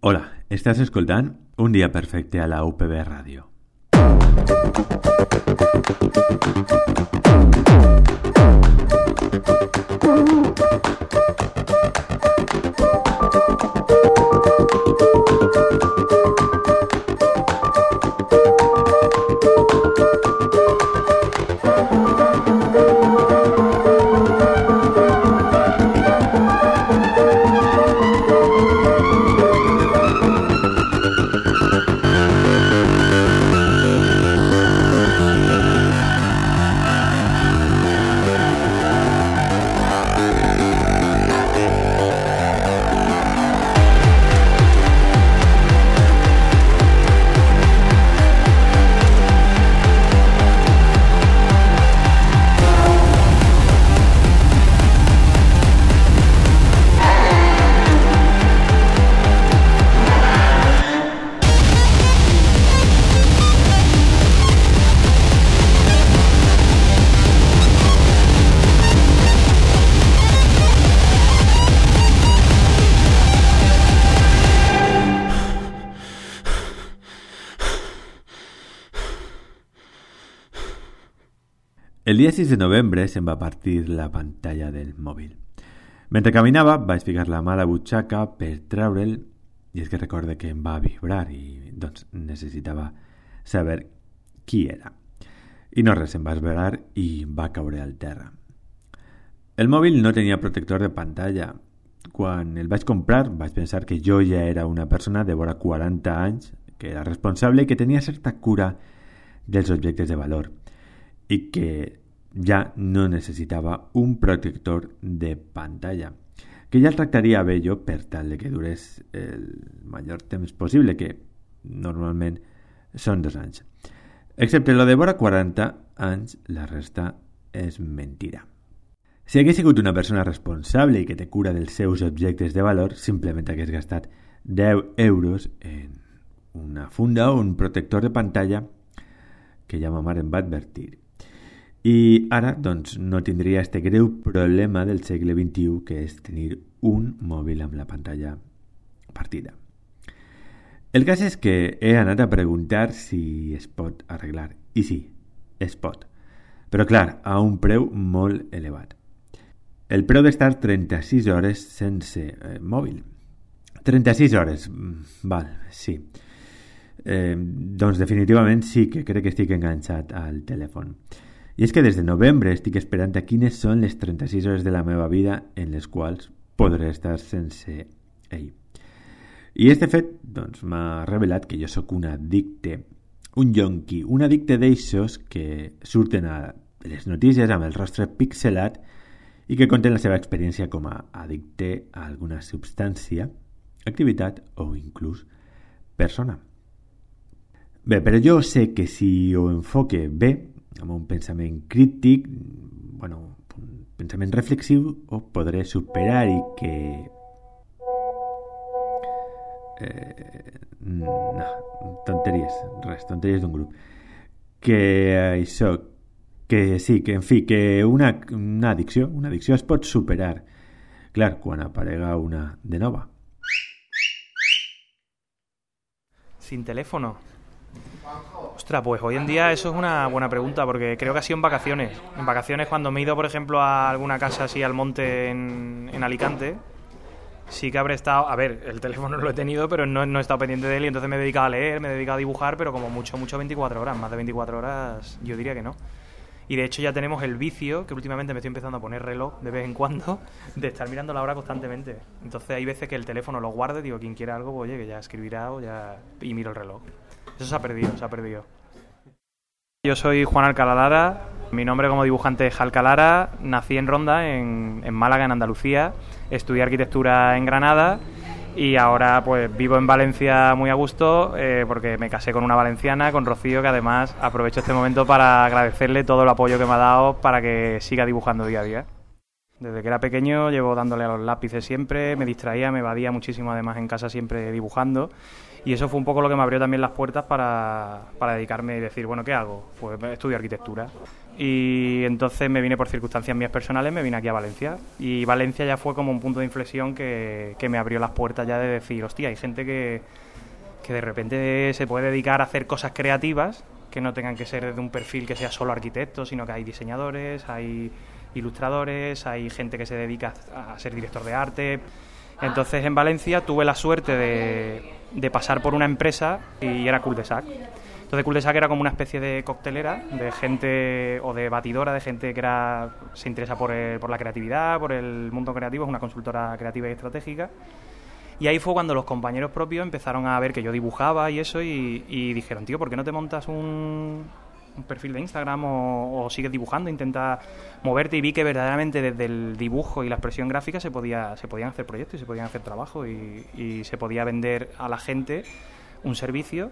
Hola, estàs escoltant Un dia perfecte a la UPB Ràdio. El dia 6 de novembre se'm va partir la pantalla del mòbil. Mentre caminava vaig ficar la mà a la butxaca per treure'l i és que recorde que em va vibrar i doncs necessitava saber qui era. I no res, em va esverar i va caure al terra. El mòbil no tenia protector de pantalla. Quan el vaig comprar vaig pensar que jo ja era una persona de vora 40 anys, que era responsable i que tenia certa cura dels objectes de valor i que ja no necessitava un protector de pantalla, que ja el tractaria bé jo per tal de que durés el major temps possible, que normalment són 2 anys. Excepte lo de vora 40 anys, la resta és mentira. Si hagués sigut una persona responsable i que té cura dels seus objectes de valor, simplement hagués gastat 10 euros en una funda o un protector de pantalla que ja ma mare em va advertir. I ara, doncs, no tindria este greu problema del segle XXI, que és tenir un mòbil amb la pantalla partida. El cas és que he anat a preguntar si es pot arreglar. I sí, es pot. Però clar, a un preu molt elevat. El preu d'estar 36 hores sense mòbil. 36 hores, val, sí. Doncs definitivament sí que crec que estic enganxat al telèfon. I és que des de novembre estic esperant a quines són les 36 hores de la meva vida en les quals podré estar sense ell. I este fet doncs, m'ha revelat que jo sóc un addicte, un yonqui, un addicte d'eixos que surten a les notícies amb el rostre pixelat i que conten la seva experiència com a addicte a alguna substància, activitat o inclús persona. Bé, però jo sé que si ho enfoque bé, amb un pensament crític, un pensament reflexiu, ho podré superar i que... no, tonteries d'un grup. Que això, que sí, que en fi, que una addicció es pot superar. Clar, quan aparega una de nova. Sin teléfono. Ostras, pues hoy en día eso es una buena pregunta, porque creo que ha sido en vacaciones. En vacaciones, cuando me he ido, por ejemplo, a alguna casa así al monte en Alicante, sí que habré estado... A ver, el teléfono lo he tenido, pero no he estado pendiente de él y entonces me he dedicado a leer, me he dedicado a dibujar, pero como mucho 24 horas. Más de 24 horas yo diría que no. Y de hecho ya tenemos el vicio, que últimamente me estoy empezando a poner reloj de vez en cuando, de estar mirando la hora constantemente. Entonces hay veces que el teléfono lo guarde, digo, quien quiera algo, oye, que ya escribirá o ya... y miro el reloj. Eso se ha perdido. Yo soy Juan Alcalá Lara, mi nombre como dibujante es Alcalá Lara, nací en Ronda, en Málaga, en Andalucía, estudié arquitectura en Granada y ahora pues vivo en Valencia muy a gusto porque me casé con una valenciana, con Rocío, que además aprovecho este momento para agradecerle todo el apoyo que me ha dado para que siga dibujando día a día. Desde que era pequeño llevo dándole a los lápices siempre, me distraía, me evadía muchísimo además en casa siempre dibujando y eso fue un poco lo que me abrió también las puertas para dedicarme y decir, bueno, ¿qué hago? Pues estudio arquitectura y entonces me vine por circunstancias mías personales, me vine aquí a Valencia y Valencia ya fue como un punto de inflexión que me abrió las puertas ya de decir, hostia, hay gente que de repente se puede dedicar a hacer cosas creativas que no tengan que ser de un perfil que sea solo arquitecto, sino que hay diseñadores, hay ilustradores, hay gente que se dedica a ser director de arte. Entonces en Valencia tuve la suerte de pasar por una empresa y era Cul-de-sac. Entonces Cul-de-sac era como una especie de coctelera de gente o de batidora de gente que se interesa por la creatividad, por el mundo creativo, es una consultora creativa y estratégica. Y ahí fue cuando los compañeros propios empezaron a ver que yo dibujaba y eso y dijeron, tío, ¿por qué no te montas un perfil de Instagram o sigues dibujando, intenta moverte? Y vi que verdaderamente desde el dibujo y la expresión gráfica se podían hacer proyectos y se podían hacer trabajo y se podía vender a la gente un servicio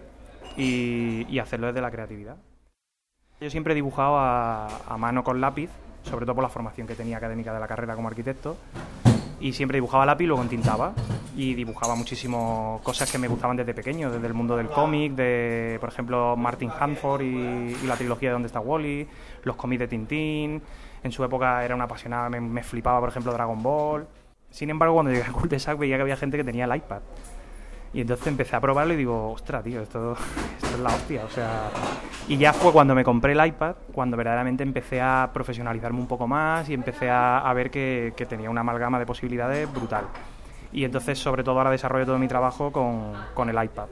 y hacerlo desde la creatividad. Yo siempre he dibujado a mano con lápiz, sobre todo por la formación que tenía académica de la carrera como arquitecto, y siempre dibujaba a lápiz y luego entintaba y dibujaba muchísimo cosas que me gustaban desde pequeño, desde el mundo del cómic, de por ejemplo Martin Hanford y la trilogía de ¿Dónde está Wally?, los cómics de Tintín. En su época era una apasionada, me flipaba por ejemplo Dragon Ball. Sin embargo, cuando llegué a Cul-de-sac veía que había gente que tenía el iPad y entonces empecé a probarlo y digo, ostras, tío, esto es la hostia, o sea... Y ya fue cuando me compré el iPad, cuando verdaderamente empecé a profesionalizarme un poco más y empecé a ver que tenía una amalgama de posibilidades brutal. Y entonces, sobre todo, ahora desarrollo todo mi trabajo con el iPad.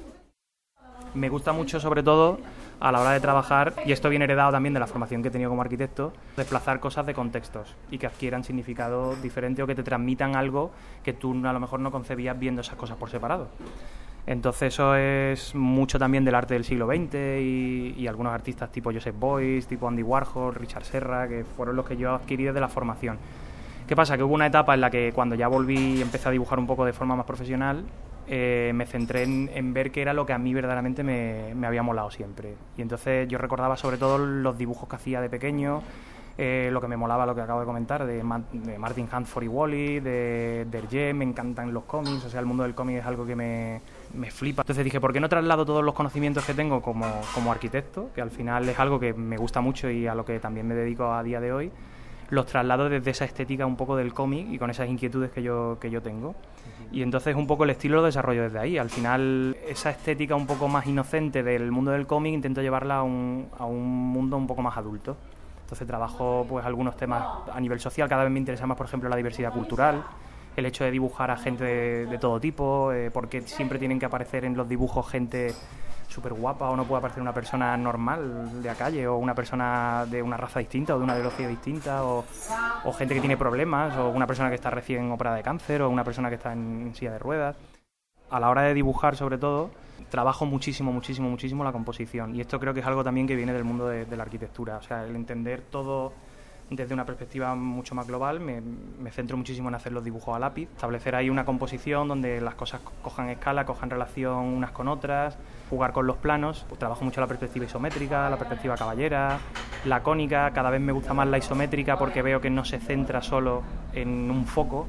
Me gusta mucho, sobre todo, a la hora de trabajar, y esto viene heredado también de la formación que he tenido como arquitecto, desplazar cosas de contextos y que adquieran significado diferente o que te transmitan algo que tú a lo mejor no concebías viendo esas cosas por separado. Entonces eso es mucho también del arte del siglo XX y algunos artistas tipo Joseph Beuys, tipo Andy Warhol, Richard Serra, que fueron los que yo adquirí desde la formación. ¿Qué pasa? Que hubo una etapa en la que cuando ya volví y empecé a dibujar un poco de forma más profesional, me centré en ver qué era lo que a mí verdaderamente me había molado siempre. Y entonces yo recordaba sobre todo los dibujos que hacía de pequeño, lo que me molaba, lo que acabo de comentar, de Martin Hanford y Wall-E, de Hergé, me encantan los cómics, o sea, el mundo del cómic es algo que me flipa. Entonces dije, ¿por qué no traslado todos los conocimientos que tengo como arquitecto, que al final es algo que me gusta mucho y a lo que también me dedico a día de hoy, los traslado desde esa estética un poco del cómic y con esas inquietudes que yo tengo? Y entonces un poco el estilo lo desarrollo desde ahí. Al final esa estética un poco más inocente del mundo del cómic intento llevarla a un mundo un poco más adulto. Entonces trabajo pues algunos temas a nivel social, cada vez me interesa más por ejemplo la diversidad cultural, el hecho de dibujar a gente de todo tipo, porque siempre tienen que aparecer en los dibujos gente súper guapa o no puede aparecer una persona normal de la calle o una persona de una raza distinta o de una ideología distinta o gente que tiene problemas o una persona que está recién operada de cáncer o una persona que está en silla de ruedas. A la hora de dibujar sobre todo trabajo muchísimo la composición y esto creo que es algo también que viene del mundo de la arquitectura, o sea, el entender todo desde una perspectiva mucho más global. Me centro muchísimo en hacer los dibujos a lápiz, establecer ahí una composición donde las cosas cojan escala, cojan relación unas con otras, jugar con los planos. Pues trabajo mucho la perspectiva isométrica, la perspectiva caballera, la cónica. Cada vez me gusta más la isométrica porque veo que no se centra solo en un foco.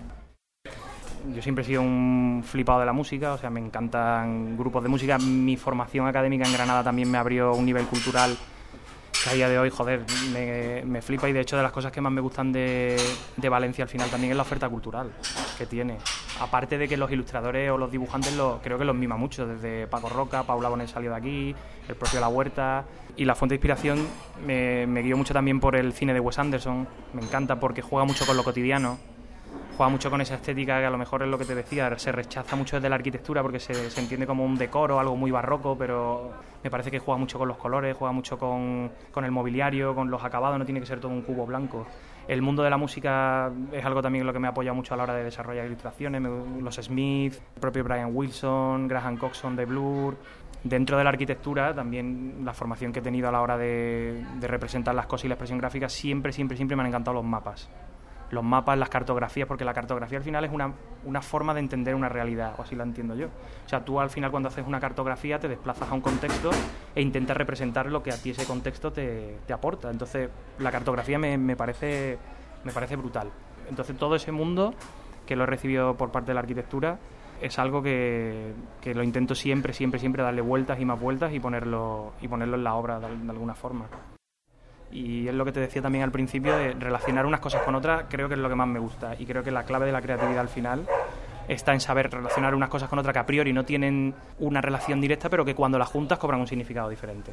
Yo siempre he sido un flipado de la música, o sea, me encantan grupos de música. Mi formación académica en Granada también me abrió un nivel cultural que a día de hoy, joder, me flipa, y de hecho de las cosas que más me gustan de Valencia al final también es la oferta cultural que tiene. Aparte de que los ilustradores o los dibujantes creo que los mima mucho, desde Paco Roca, Paula Bonet salió de aquí, el propio La Huerta, y la fuente de inspiración me guió mucho también por el cine de Wes Anderson. Me encanta porque juega mucho con lo cotidiano, juega mucho con esa estética que a lo mejor es lo que te decía, se rechaza mucho desde la arquitectura porque se entiende como un decoro, algo muy barroco, pero me parece que juega mucho con los colores, juega mucho con el mobiliario, con los acabados, no tiene que ser todo un cubo blanco. El mundo de la música es algo también lo que me apoya mucho a la hora de desarrollar ilustraciones, los Smith, el propio Brian Wilson, Graham Coxon de Blur. Dentro de la arquitectura, también la formación que he tenido a la hora de representar las cosas y la expresión gráfica, siempre me han encantado los mapas. Los mapas, las cartografías, porque la cartografía al final es una forma de entender una realidad, o así la entiendo yo. O sea, tú al final cuando haces una cartografía te desplazas a un contexto e intentas representar lo que a ti ese contexto te aporta. Entonces, la cartografía me parece brutal. Entonces todo ese mundo que lo he recibido por parte de la arquitectura es algo que lo intento siempre darle vueltas y más vueltas y ponerlo en la obra de alguna forma. Y es lo que te decía también al principio, de relacionar unas cosas con otras, creo que es lo que más me gusta, y creo que la clave de la creatividad al final está en saber relacionar unas cosas con otras que a priori no tienen una relación directa, pero que cuando las juntas cobran un significado diferente.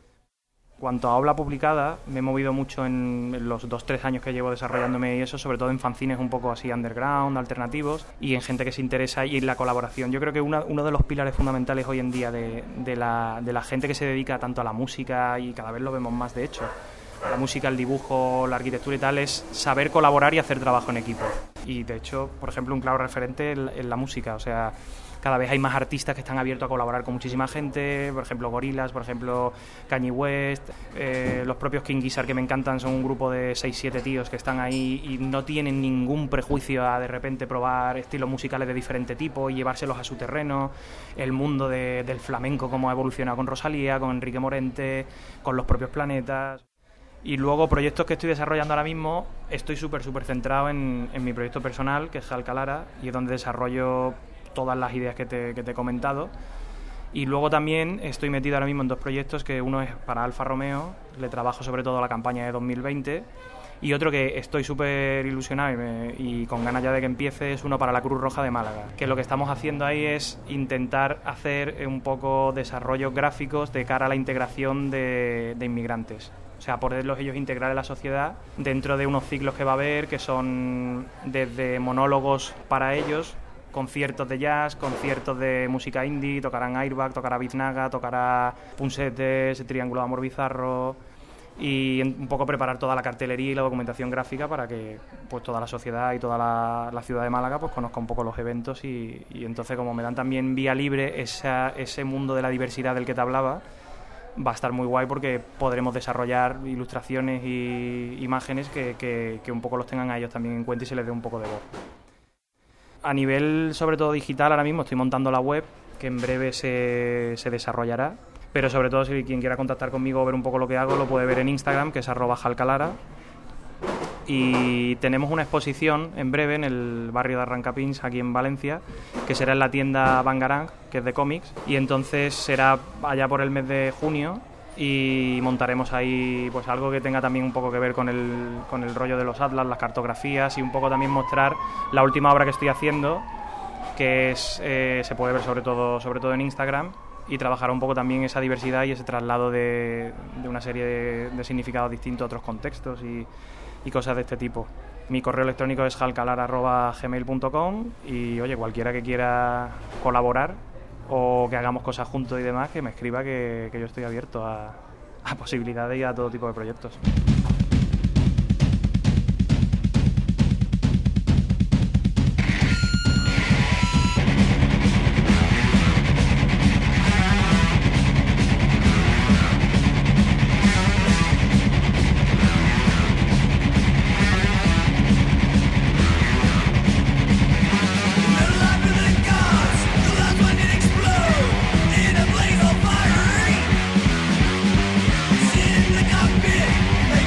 Cuanto a obra publicada, me he movido mucho en los 2-3 años que llevo desarrollándome y eso, sobre todo en fanzines un poco así underground, alternativos, y en gente que se interesa y en la colaboración. Yo creo que uno de los pilares fundamentales hoy en día de la gente que se dedica tanto a la música, y cada vez lo vemos más de hecho, a la música, el dibujo, la arquitectura y tal, es saber colaborar y hacer trabajo en equipo. Y de hecho, por ejemplo, un claro referente en la música, o sea, cada vez hay más artistas que están abiertos a colaborar con muchísima gente, por ejemplo Gorillaz, por ejemplo Kanye West, los propios King Gizzard, que me encantan, son un grupo de 6-7 tíos que están ahí y no tienen ningún prejuicio a de repente probar estilos musicales de diferente tipo y llevárselos a su terreno. El mundo del flamenco, cómo ha evolucionado con Rosalía, con Enrique Morente, con Los Propios Planetas. Y luego proyectos que estoy desarrollando ahora mismo, estoy súper centrado en mi proyecto personal, que es Jalcalara, y es donde desarrollo todas las ideas que te he comentado. Y luego también estoy metido ahora mismo en 2 proyectos, que uno es para Alfa Romeo, le trabajo sobre todo a la campaña de 2020, y otro que estoy súper ilusionado y con ganas ya de que empiece, es uno para la Cruz Roja de Málaga, que lo que estamos haciendo ahí es intentar hacer un poco desarrollos gráficos de cara a la integración de inmigrantes. O sea, poderlos ellos integrar en la sociedad dentro de unos ciclos que va a haber, que son desde monólogos para ellos, conciertos de jazz, conciertos de música indie, tocarán Airbag, tocará Biznaga, tocará Punsetes, Triángulo de Amor Bizarro, y un poco preparar toda la cartelería y la documentación gráfica para que pues toda la sociedad y toda la ciudad de Málaga pues conozca un poco los eventos y entonces, como me dan también vía libre ese mundo de la diversidad del que te hablaba, va a estar muy guay porque podremos desarrollar ilustraciones y imágenes que un poco los tengan a ellos también en cuenta y se les dé un poco de voz. A nivel, sobre todo digital, ahora mismo estoy montando la web, que en breve se desarrollará, pero sobre todo si quien quiera contactar conmigo o ver un poco lo que hago, lo puede ver en Instagram, que es @jalcalara. Y tenemos una exposición en breve en el barrio de Arrancapins, aquí en Valencia, que será en la tienda Bangarang, que es de cómics, y entonces será allá por el mes de junio y montaremos ahí pues algo que tenga también un poco que ver con el rollo de los atlas, las cartografías, y un poco también mostrar la última obra que estoy haciendo, que es se puede ver sobre todo en Instagram, y trabajar un poco también esa diversidad y ese traslado de una serie de significados distintos a otros contextos y cosas de este tipo. Mi correo electrónico es jalcalara@gmail.com y oye, cualquiera que quiera colaborar o que hagamos cosas juntos y demás, que me escriba, que yo estoy abierto a posibilidades y a todo tipo de proyectos. They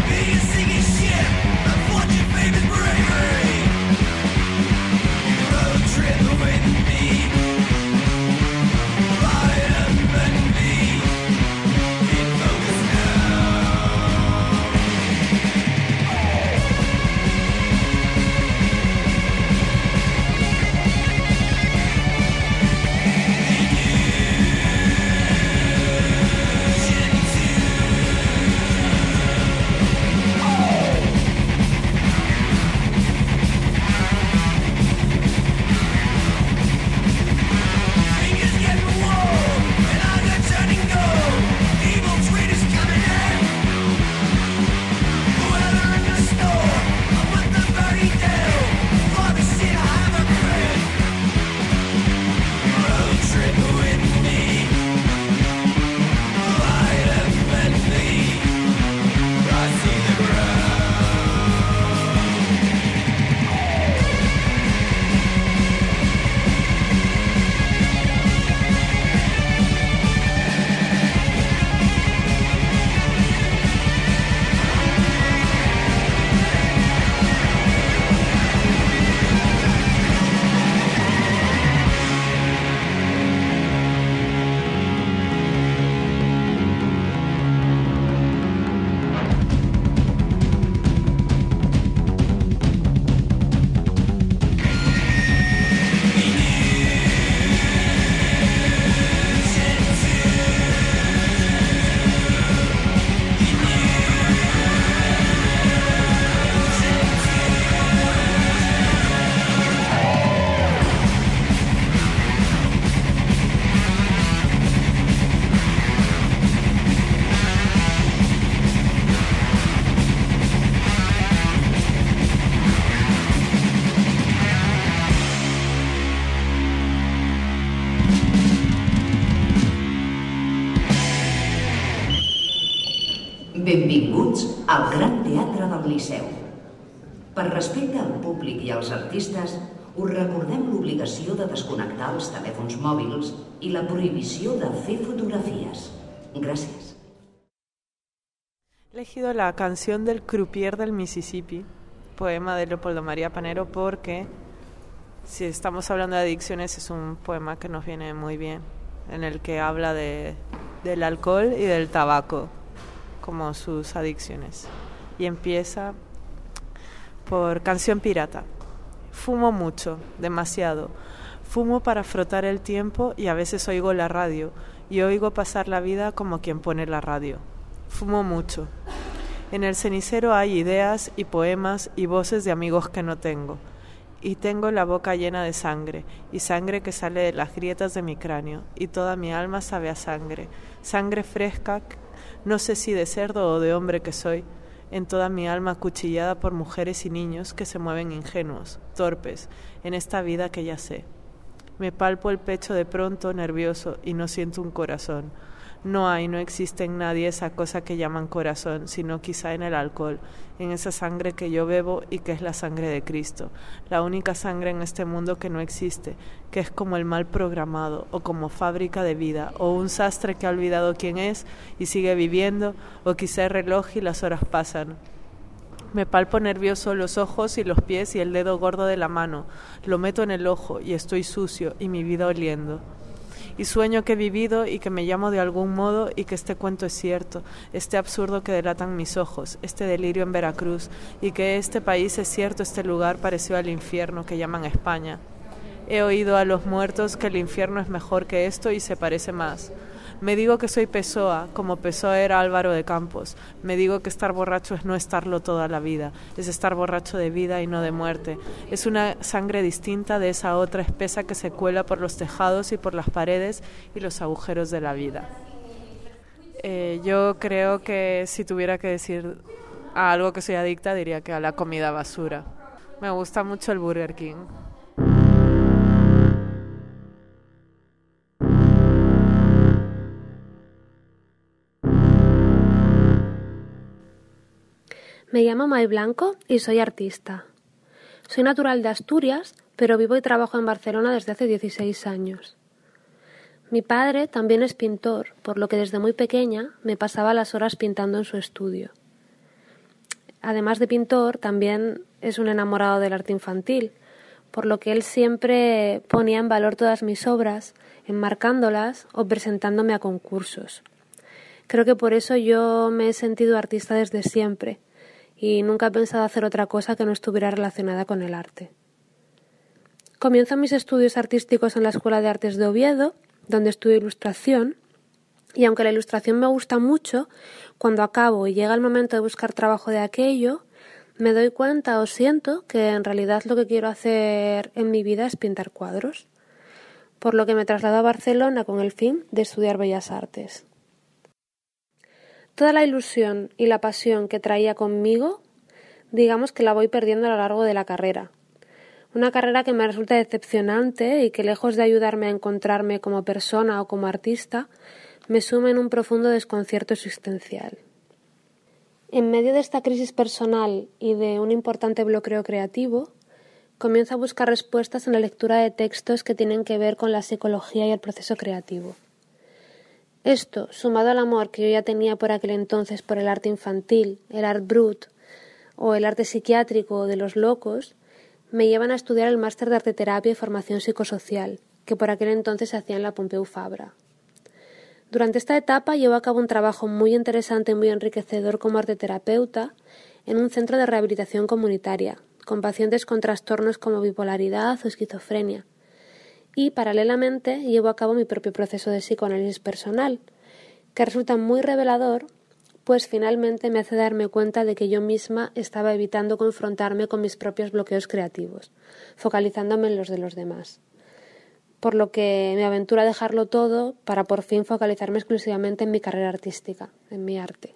Benvinguts al Gran Teatre del Liceu. Per respecte al públic i als artistes, us recordem l'obligació de desconnectar els telèfons mòbils i la prohibició de fer fotografies. Gràcies. He elegido la canción del Croupier del Mississippi, poema de Leopoldo María Panero, porque si estamos hablando de adicciones es un poema que nos viene muy bien, en el que habla del alcohol y del tabaco como sus adicciones. Y empieza por Canción Pirata. Fumo mucho, demasiado. Fumo para frotar el tiempo y a veces oigo la radio, y oigo pasar la vida como quien pone la radio. Fumo mucho. En el cenicero hay ideas y poemas y voces de amigos que no tengo. Y tengo la boca llena de sangre, y sangre que sale de las grietas de mi cráneo, y toda mi alma sabe a sangre, sangre fresca, no sé si de cerdo o de hombre que soy, en toda mi alma acuchillada por mujeres y niños que se mueven ingenuos, torpes, en esta vida que ya sé. Me palpo el pecho de pronto, nervioso, y no siento un corazón. No existe en nadie esa cosa que llaman corazón, sino quizá en el alcohol, en esa sangre que yo bebo y que es la sangre de Cristo, la única sangre en este mundo que no existe, que es como el mal programado, o como fábrica de vida, o un sastre que ha olvidado quién es y sigue viviendo, o quizá el reloj y las horas pasan. Me palpo nervioso los ojos y los pies y el dedo gordo de la mano, lo meto en el ojo y estoy sucio y mi vida oliendo. Y sueño que he vivido y que me llamo de algún modo y que este cuento es cierto, este absurdo que delatan mis ojos, este delirio en Veracruz, y que este país es cierto, este lugar parecido al infierno que llaman España. He oído a los muertos que el infierno es mejor que esto y se parece más. Me digo que soy Pessoa, como Pessoa era Álvaro de Campos. Me digo que estar borracho es no estarlo toda la vida, es estar borracho de vida y no de muerte. Es una sangre distinta de esa otra espesa que se cuela por los tejados y por las paredes y los agujeros de la vida. Yo creo que si tuviera que decir a algo que soy adicta, diría que a la comida basura. Me gusta mucho el Burger King. Me llamo May Blanco y soy artista. Soy natural de Asturias, pero vivo y trabajo en Barcelona desde hace 16 años. Mi padre también es pintor, por lo que desde muy pequeña me pasaba las horas pintando en su estudio. Además de pintor, también es un enamorado del arte infantil, por lo que él siempre ponía en valor todas mis obras, enmarcándolas o presentándome a concursos. Creo que por eso yo me he sentido artista desde siempre, y nunca he pensado hacer otra cosa que no estuviera relacionada con el arte. Comienzo mis estudios artísticos en la Escuela de Artes de Oviedo, donde estudio ilustración, y aunque la ilustración me gusta mucho, cuando acabo y llega el momento de buscar trabajo de aquello, me doy cuenta o siento que en realidad lo que quiero hacer en mi vida es pintar cuadros, por lo que me traslado a Barcelona con el fin de estudiar Bellas Artes. Toda la ilusión y la pasión que traía conmigo, digamos que la voy perdiendo a lo largo de la carrera. Una carrera que me resulta decepcionante y que, lejos de ayudarme a encontrarme como persona o como artista, me suma en un profundo desconcierto existencial. En medio de esta crisis personal y de un importante bloqueo creativo, comienzo a buscar respuestas en la lectura de textos que tienen que ver con la psicología y el proceso creativo. Esto, sumado al amor que yo ya tenía por aquel entonces por el arte infantil, el art brut o el arte psiquiátrico de los locos, me llevan a estudiar el máster de arteterapia y formación psicosocial, que por aquel entonces se hacía en la Pompeu Fabra. Durante esta etapa llevo a cabo un trabajo muy interesante y muy enriquecedor como arteterapeuta en un centro de rehabilitación comunitaria, con pacientes con trastornos como bipolaridad o esquizofrenia. Y, paralelamente, llevo a cabo mi propio proceso de psicoanálisis personal, que resulta muy revelador, pues finalmente me hace darme cuenta de que yo misma estaba evitando confrontarme con mis propios bloqueos creativos, focalizándome en los de los demás. Por lo que me aventuro a dejarlo todo para por fin focalizarme exclusivamente en mi carrera artística, en mi arte.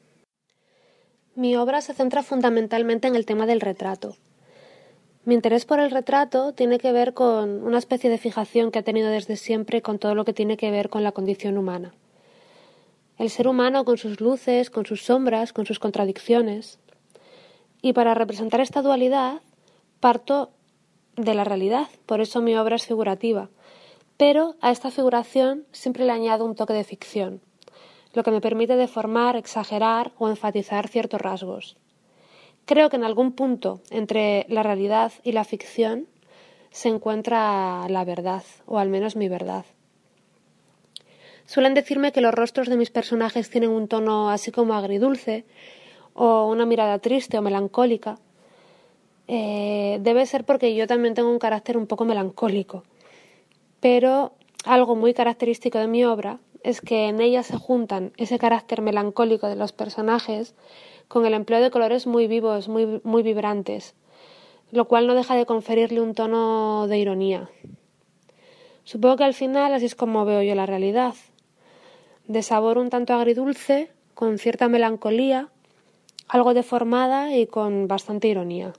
Mi obra se centra fundamentalmente en el tema del retrato. Mi interés por el retrato tiene que ver con una especie de fijación que he tenido desde siempre con todo lo que tiene que ver con la condición humana. el ser humano con sus luces, con sus sombras, con sus contradicciones. Y para representar esta dualidad parto de la realidad, por eso mi obra es figurativa. Pero a esta figuración siempre le añado un toque de ficción, lo que me permite deformar, exagerar o enfatizar ciertos rasgos. Creo que en algún punto entre la realidad y la ficción se encuentra la verdad, o al menos mi verdad. Suelen decirme que los rostros de mis personajes tienen un tono así como agridulce, o una mirada triste o melancólica. Debe ser porque yo también tengo un carácter un poco melancólico. Pero algo muy característico de mi obra es que en ella se juntan ese carácter melancólico de los personajes con el empleo de colores muy vivos, muy vibrantes, lo cual no deja de conferirle un tono de ironía. Supongo que al final así es como veo yo la realidad, de sabor un tanto agridulce, con cierta melancolía, algo deformada y con bastante ironía.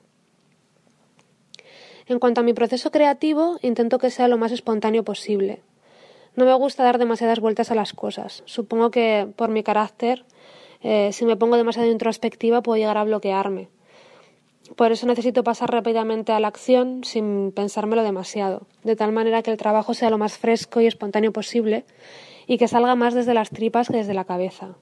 En cuanto a mi proceso creativo, intento que sea lo más espontáneo posible. No me gusta dar demasiadas vueltas a las cosas. Supongo que por mi carácter, si me pongo demasiado introspectiva, puedo llegar a bloquearme. Por eso necesito pasar rápidamente a la acción sin pensármelo demasiado, de tal manera que el trabajo sea lo más fresco y espontáneo posible y que salga más desde las tripas que desde la cabeza.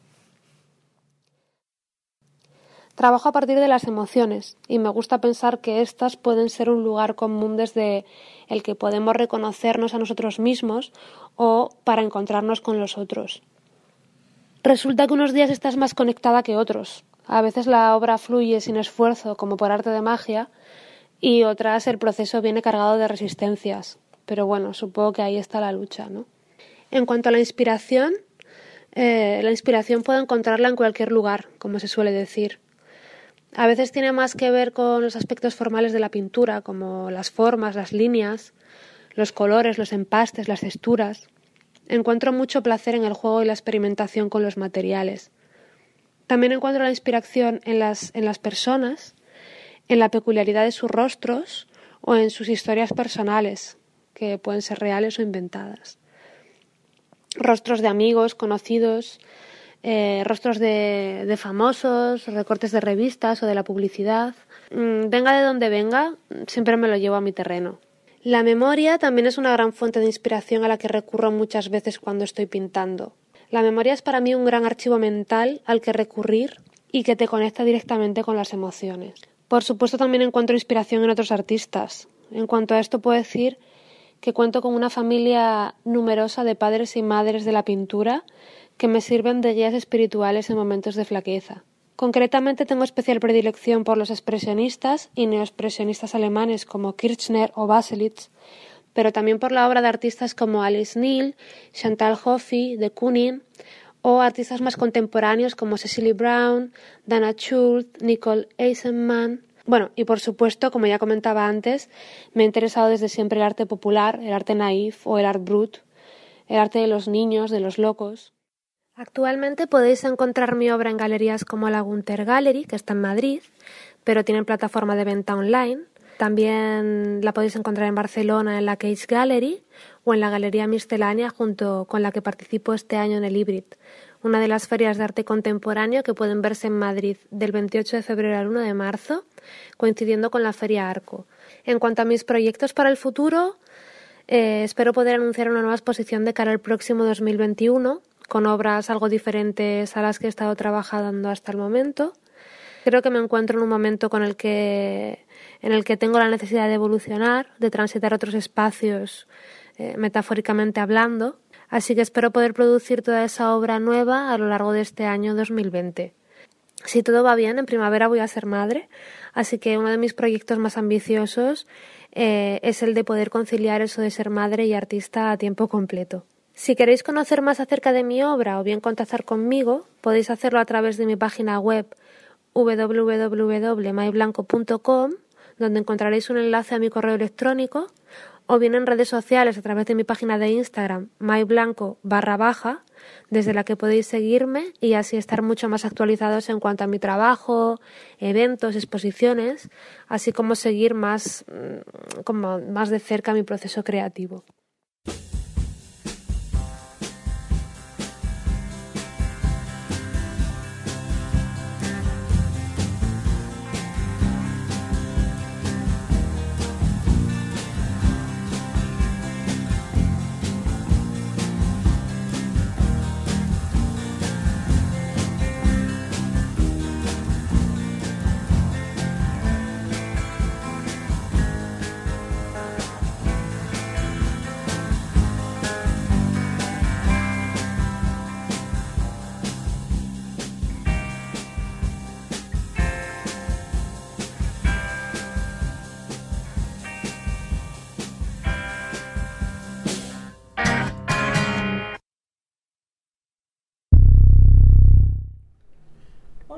Trabajo a partir de las emociones y me gusta pensar que éstas pueden ser un lugar común desde el que podemos reconocernos a nosotros mismos o para encontrarnos con los otros. Resulta que unos días estás más conectada que otros. A veces la obra fluye sin esfuerzo, como por arte de magia, y otras el proceso viene cargado de resistencias. Pero bueno, supongo que ahí está la lucha, ¿no? En cuanto a la inspiración puedo encontrarla en cualquier lugar, como se suele decir. A veces tiene más que ver con los aspectos formales de la pintura, como las formas, las líneas, los colores, los empastes, las texturas. Encuentro mucho placer en el juego y la experimentación con los materiales. También encuentro la inspiración en las personas, en la peculiaridad de sus rostros o en sus historias personales, que pueden ser reales o inventadas. Rostros de amigos, conocidos, rostros de famosos, recortes de revistas o de la publicidad. Venga de donde venga, siempre me lo llevo a mi terreno. La memoria también es una gran fuente de inspiración a la que recurro muchas veces cuando estoy pintando. La memoria es para mí un gran archivo mental al que recurrir y que te conecta directamente con las emociones. Por supuesto, también encuentro inspiración en otros artistas. En cuanto a esto puedo decir que cuento con una familia numerosa de padres y madres de la pintura que me sirven de guías espirituales en momentos de flaqueza. Concretamente tengo especial predilección por los expresionistas y neoexpresionistas alemanes como Kirchner o Baselitz, pero también por la obra de artistas como Alice Neel, Chantal Joffy, de Kooning, o artistas más contemporáneos como Cecily Brown, Dana Schultz, Nicole Eisenman. Bueno, y por supuesto, como ya comentaba antes, me ha interesado desde siempre el arte popular, el arte naif o el art brut, el arte de los niños, de los locos. Actualmente podéis encontrar mi obra en galerías como la Gunter Gallery, que está en Madrid, pero tienen plataforma de venta online. También la podéis encontrar en Barcelona en la Cage Gallery o en la Galería Miscelánea, junto con la que participo este año en el Híbrid, una de las ferias de arte contemporáneo que pueden verse en Madrid del 28 de febrero al 1 de marzo, coincidiendo con la Feria Arco. En cuanto a mis proyectos para el futuro, espero poder anunciar una nueva exposición de cara al próximo 2021, con obras algo diferentes a las que he estado trabajando hasta el momento. Creo que me encuentro en un momento en el que tengo la necesidad de evolucionar, de transitar otros espacios, metafóricamente hablando. Así que espero poder producir toda esa obra nueva a lo largo de este año 2020. Si todo va bien, en primavera voy a ser madre, así que uno de mis proyectos más ambiciosos es el de poder conciliar eso de ser madre y artista a tiempo completo. Si queréis conocer más acerca de mi obra o bien contactar conmigo, podéis hacerlo a través de mi página web www.mayblanco.com, donde encontraréis un enlace a mi correo electrónico, o bien en redes sociales a través de mi página de Instagram, mayblanco_, desde la que podéis seguirme y así estar mucho más actualizados en cuanto a mi trabajo, eventos, exposiciones, así como seguir más de cerca mi proceso creativo.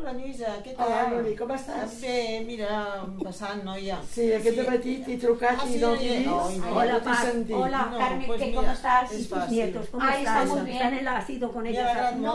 Hola, Lluïsa, què tal? Hola, Luli, com estàs? Bé, mira, passant, noia. Sí, aquest matí t'he trucat i no t'he vist. Hola, no t'he sentit. Hola, No, Carmen, pues ¿cómo mira, estás? es ¿Y tus fácil. nietos? ¿Cómo Ay, están? está muy Están en el ácido con ellos.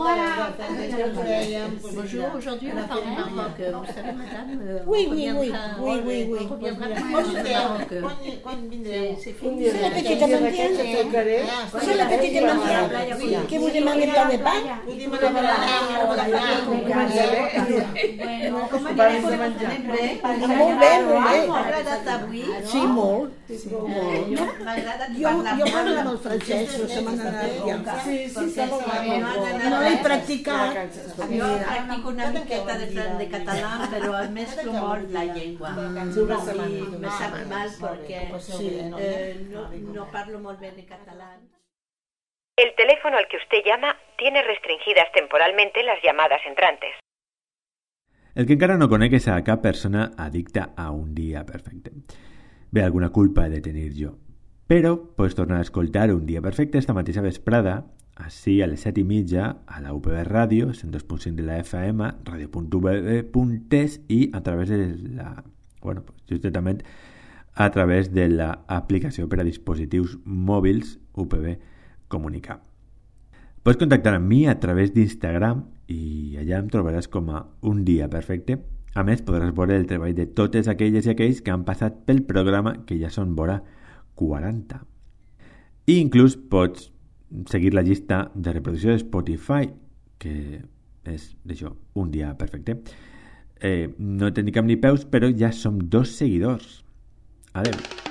Bonjour, aujourd'hui on parle du Maroc. Vous savez, madame, Oui, on oui, reviendra- oui, oui, oui. on reviendra Moi, plus je au Maroc. Quan vindreu? C'est Un fini. dia la d'aquests, petita un dia d'aquests mantiene. et trucaré. C'est la petite mantienne. Que vous demandez pas de pain? Vous demandez pas de Bueno, ¿Cómo Para tienes de por menjar. Molt bé, molt bé. m'ha agradat avui. Sí, molt. M'ha agradat Jo parlo amb el francès, la setmana anada. Sí, sí, sembla que No l'he practicat. Jo practico una miqueta de català, però mesclo molt la llengua. I me sap mal perquè no parlo molt bé de català. El teléfono al que usted llama tiene restringidas temporalmente las llamadas entrantes. El que encara no conec és a cap persona addicta a un dia perfecte. Bé, alguna culpa he de tenir jo. Però pots tornar a escoltar Un dia perfecte esta mateixa vesprada, així a les 7:30 a la UPB Ràdio, 102.5 de la FM, radio.ub.es i a través de la... Bueno, pues, justament a través de l'aplicació per a dispositius mòbils UPB Comunicar. Pots contactar amb mi a través d'Instagram i allà em trobaràs com a Un dia perfecte. A més, podràs veure el treball de totes aquelles i aquells que han passat pel programa, que ja són vora 40. I inclús pots seguir la llista de reproducció de Spotify, que és d'això, Un dia perfecte. No té ni cap ni peus, però ja som 2 seguidors. Adeu.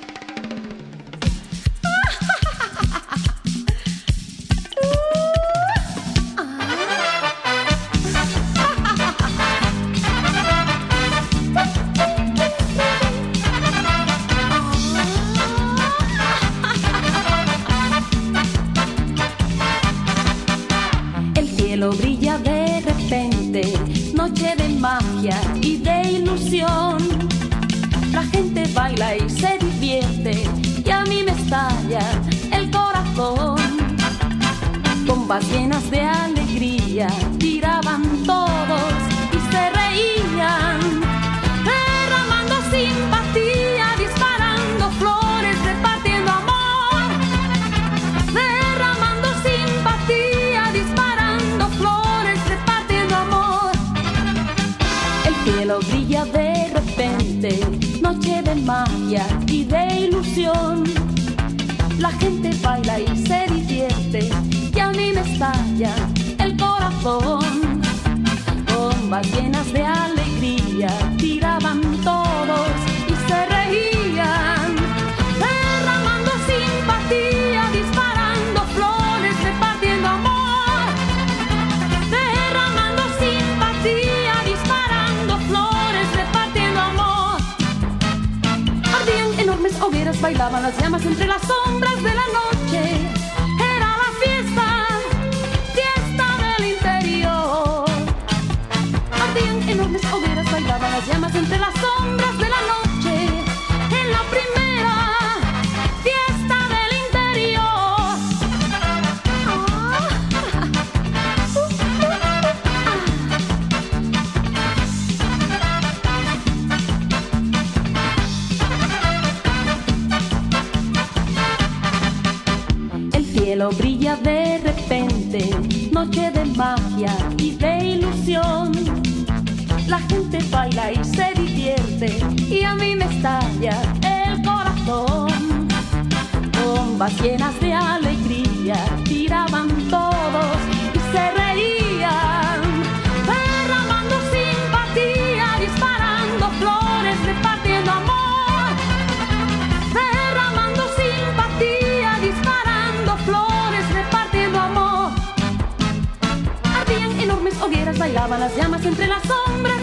El cielo brilla de repente, noche de magia y de ilusión. La gente baila y se divierte y a mí me estalla el corazón. Bombas llenas de alegría tiraban todos y se reían, derramando simpatía, disparando flores, repartiendo amor, derramando simpatía, disparando flores, repartiendo amor. El cielo brilla de repente, noche de magia y de ilusión. La gente baila y se divierte y a mí me estalla el corazón. Bombas llenas de alegría tiraban todos y se reían, derramando simpatía, disparando flores, repartiendo amor, derramando simpatía, disparando flores, repartiendo amor. Ardían enormes hogueras, bailaban las llamas entre las sombras de la noche. Era la fiesta, fiesta del interior. Ardían enormes hogueras, bailaban las llamas entre las sombras de la noche. En la primera fiesta del interior. El cielo brilla de repente, noche de magia y de ilusión. La gente baila y se divierte y a mí me estalla el corazón. Bombas llenas de alegría tiraban todos y se reían, derramando simpatía, disparando flores, repartiendo amor, derramando simpatía, disparando flores, repartiendo amor. Ardían enormes hogueras, bailaban las llamas entre las sombras